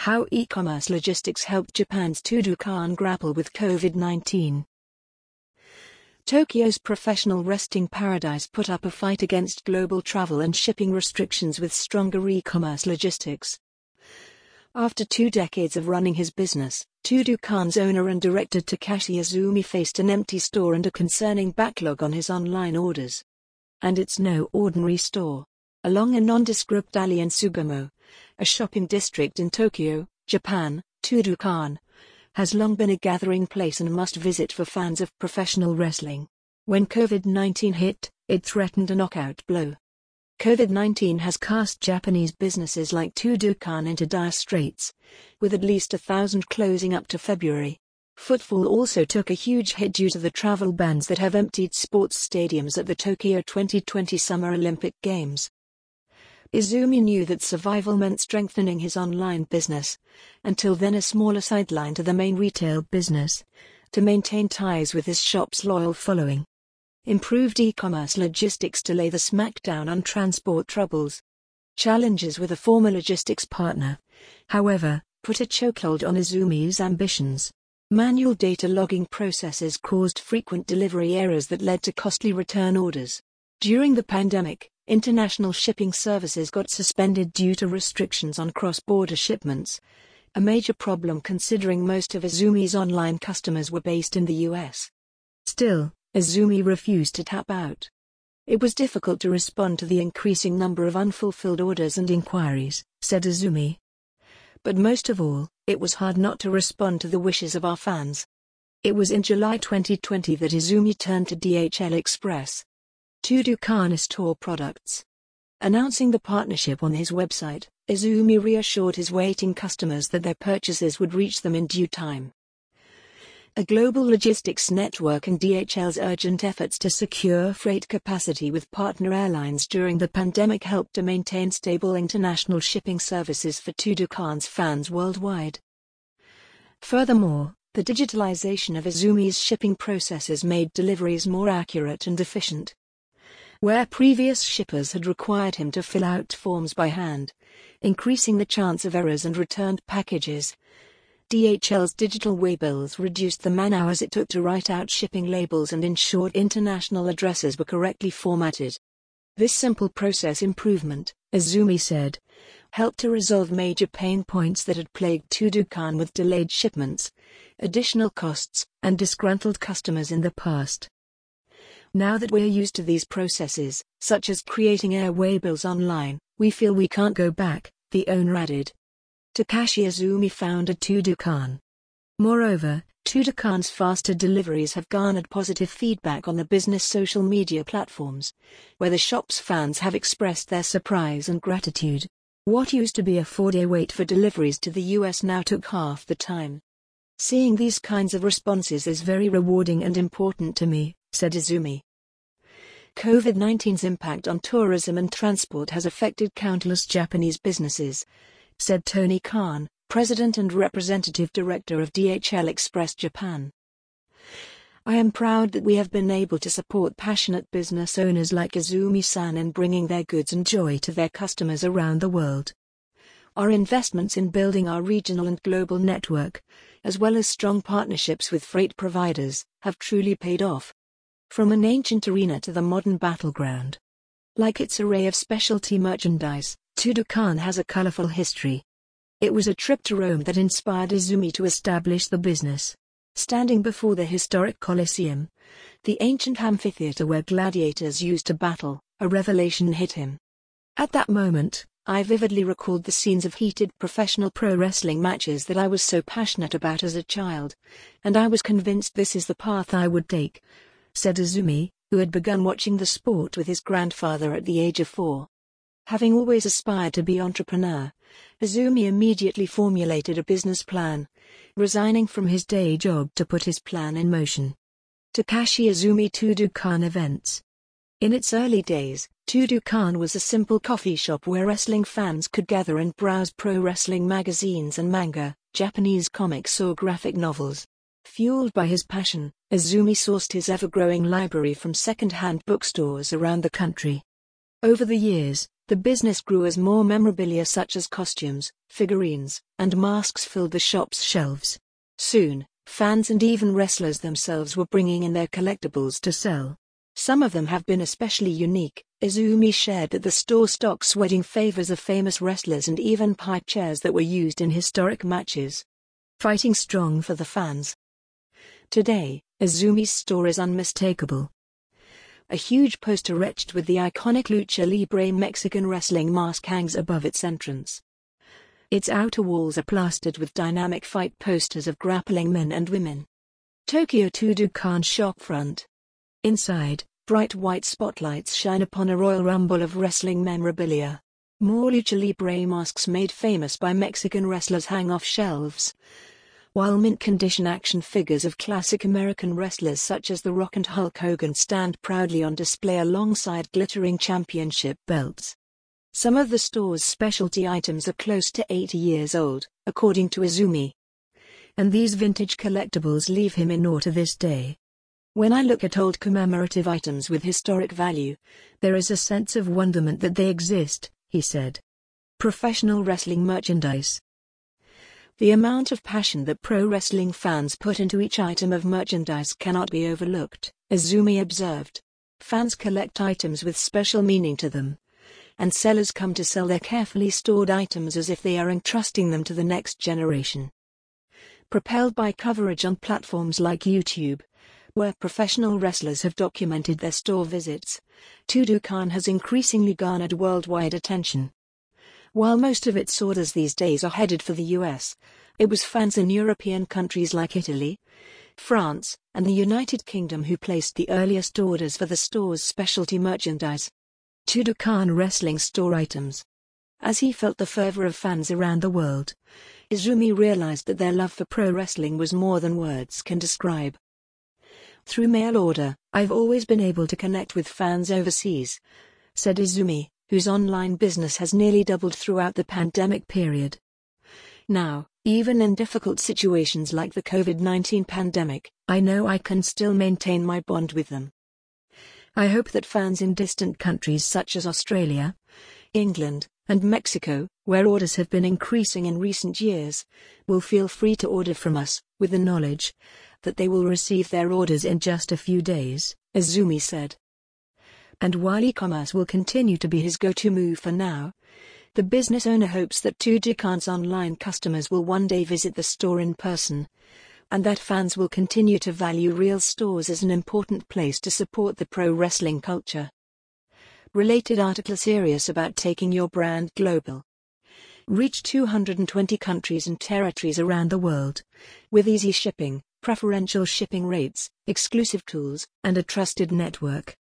How e-commerce logistics helped Japan's Tudukan grapple with COVID-19. Tokyo's professional resting paradise put up a fight against global travel and shipping restrictions with stronger e-commerce logistics. After 2 decades of running his business, Tudukan's owner and director Takashi Izumi faced an empty store and a concerning backlog on his online orders. And it's no ordinary store. Along a nondescript alley in Sugamo, a shopping district in Tokyo, Japan, Tudukan has long been a gathering place and must-visit for fans of professional wrestling. When COVID-19 hit, it threatened a knockout blow. COVID-19 has cast Japanese businesses like Tudukan into dire straits, with at least 1,000 closing up to February. Footfall also took a huge hit due to the travel bans that have emptied sports stadiums at the Tokyo 2020 Summer Olympic Games. Izumi knew that survival meant strengthening his online business, until then a smaller sideline to the main retail business, to maintain ties with his shop's loyal following. Improved e-commerce logistics to lay the smackdown on transport troubles. Challenges with a former logistics partner, however, put a chokehold on Izumi's ambitions. Manual data logging processes caused frequent delivery errors that led to costly return orders. During the pandemic, international shipping services got suspended due to restrictions on cross-border shipments, a major problem considering most of Izumi's online customers were based in the US. Still, Izumi refused to tap out. It was difficult to respond to the increasing number of unfulfilled orders and inquiries, said Izumi. But most of all, it was hard not to respond to the wishes of our fans. It was in July 2020 that Izumi turned to DHL Express Tudukan store products. Announcing the partnership on his website, Izumi reassured his waiting customers that their purchases would reach them in due time. A global logistics network and DHL's urgent efforts to secure freight capacity with partner airlines during the pandemic helped to maintain stable international shipping services for Tudukan's fans worldwide. Furthermore, the digitalization of Izumi's shipping processes made deliveries more accurate and efficient. Where previous shippers had required him to fill out forms by hand, increasing the chance of errors and returned packages, DHL's digital waybills reduced the man-hours it took to write out shipping labels and ensured international addresses were correctly formatted. This simple process improvement, Izumi said, helped to resolve major pain points that had plagued Tudukan with delayed shipments, additional costs, and disgruntled customers in the past. Now that we're used to these processes, such as creating air waybills online, we feel we can't go back, the owner added. Takashi Izumi founded Tudukan. Moreover, Tudukan's faster deliveries have garnered positive feedback on the business social media platforms, where the shop's fans have expressed their surprise and gratitude. What used to be a 4-day wait for deliveries to the US now took half the time. Seeing these kinds of responses is very rewarding and important to me, said Izumi. COVID-19's impact on tourism and transport has affected countless Japanese businesses, said Tony Khan, President and Representative Director of DHL Express Japan. I am proud that we have been able to support passionate business owners like Izumi-san in bringing their goods and joy to their customers around the world. Our investments in building our regional and global network, as well as strong partnerships with freight providers, have truly paid off. From an ancient arena to the modern battleground. Like its array of specialty merchandise, Tudukan has a colorful history. It was a trip to Rome that inspired Izumi to establish the business. Standing before the historic Colosseum, the ancient amphitheater where gladiators used to battle, a revelation hit him. At that moment, I vividly recalled the scenes of heated professional pro wrestling matches that I was so passionate about as a child, and I was convinced this is the path I would take, said Izumi, who had begun watching the sport with his grandfather at the age of 4. Having always aspired to be entrepreneur, Izumi immediately formulated a business plan, resigning from his day job to put his plan in motion. Takashi Izumi Tudukan Events. In its early days, Tudukan was a simple coffee shop where wrestling fans could gather and browse pro wrestling magazines and manga, Japanese comics or graphic novels. Fueled by his passion, Izumi sourced his ever-growing library from second-hand bookstores around the country. Over the years, The business grew as more memorabilia such as costumes, figurines, and masks filled the shop's shelves. Soon, fans and even wrestlers themselves were bringing in their collectibles to sell. Some of them have been especially unique. Izumi shared that the store stocks wedding favors of famous wrestlers and even pipe chairs that were used in historic matches. Fighting strong for the fans. Today, Izumi's store is unmistakable. A huge poster etched with the iconic Lucha Libre Mexican wrestling mask hangs above its entrance. Its outer walls are plastered with dynamic fight posters of grappling men and women. Tokyo Budokan shopfront. Inside, bright white spotlights shine upon a Royal Rumble of wrestling memorabilia. More Lucha Libre masks made famous by Mexican wrestlers hang off shelves, while mint-condition action figures of classic American wrestlers such as The Rock and Hulk Hogan stand proudly on display alongside glittering championship belts. Some of the store's specialty items are close to 80 years old, according to Izumi. And these vintage collectibles leave him in awe to this day. When I look at old commemorative items with historic value, there is a sense of wonderment that they exist, he said. Professional wrestling merchandise. The amount of passion that pro wrestling fans put into each item of merchandise cannot be overlooked, Izumi observed. Fans collect items with special meaning to them, and sellers come to sell their carefully stored items as if they are entrusting them to the next generation. Propelled by coverage on platforms like YouTube, where professional wrestlers have documented their store visits, Budokan has increasingly garnered worldwide attention. While most of its orders these days are headed for the US, it was fans in European countries like Italy, France, and the United Kingdom who placed the earliest orders for the store's specialty merchandise. Budokan wrestling store items. As he felt the fervor of fans around the world, Izumi realized that their love for pro wrestling was more than words can describe. Through mail order, I've always been able to connect with fans overseas, said Izumi, whose online business has nearly doubled throughout the pandemic period. Now, even in difficult situations like the COVID-19 pandemic, I know I can still maintain my bond with them. I hope that fans in distant countries such as Australia, England, and Mexico, where orders have been increasing in recent years, will feel free to order from us, with the knowledge that they will receive their orders in just a few days, Izumi said. And while e-commerce will continue to be his go-to move for now, the business owner hopes that Budokan's online customers will one day visit the store in person, and that fans will continue to value real stores as an important place to support the pro wrestling culture. Related article serious about taking your brand global. Reach 220 countries and territories around the world, with easy shipping, preferential shipping rates, exclusive tools, and a trusted network.